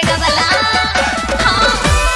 गवला हाँ।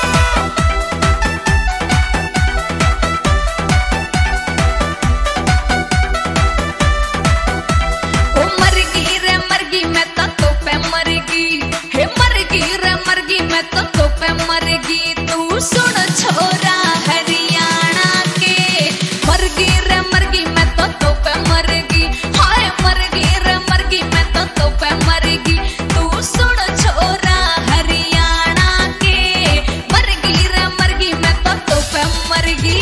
ओ मरगी रे मरगी मैं तो पे मरगी, हे मरगी रे मरगी मैं तो पे मरगी। तू सुन छोरा हरियाणा के, मरगी रे मरगी मैं तो पे मरगी, हाय मरगी रे मरगी मैं तो पे मरगी। तू सुन छोरा हरियाणा के, मरगी रे मरगी मैं तो पे मरगी।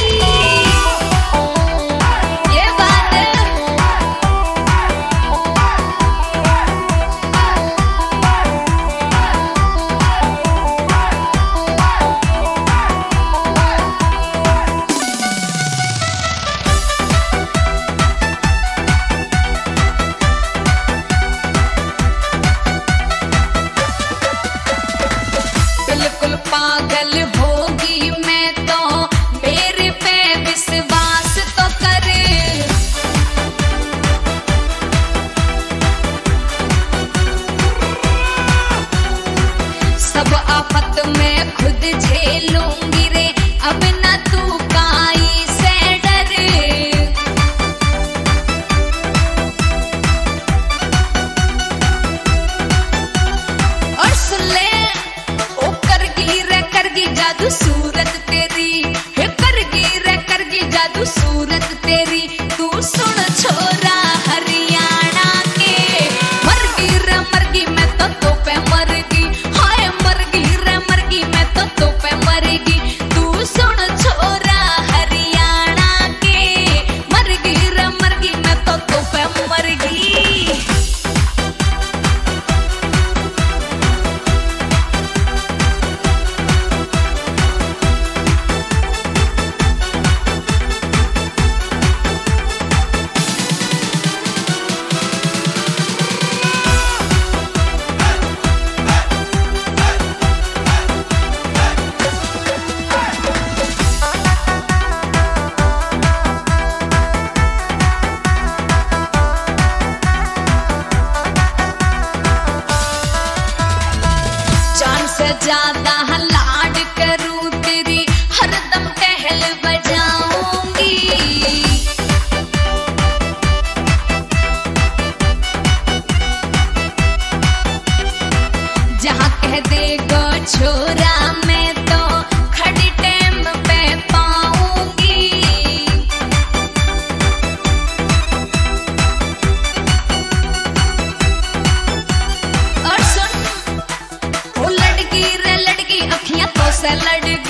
ये बात है। बिल्कुल पागल होगी मैं तो, मेरे पे विश्वास तो करे। सब आफत में खुद झेलूंगी रे, अब ना तू काई से डरे। और सुन ले ओ करगी जादू सूरत तेरी, हे करगी रे करगी जादू सूरत तेरी। तू सुन छोरा हरियाणा के, मरगी रे मरगी मैं तो पे मरगी, हाय मरगी रे मरगी मैं तो पे मरगी। तू सुन छोरा हरियाणा के, मरगी रे मरगी मैं तो पे मरगी। जान से ज्यादा लाड करूं तेरी, हरदम टहल बजाऊंगी। जहां कह देगा छोरा मैं तो खड़ी टाइम पे पाऊंगी। और सुन ओ लड़की रे लड़की अखियां तो से लड़की,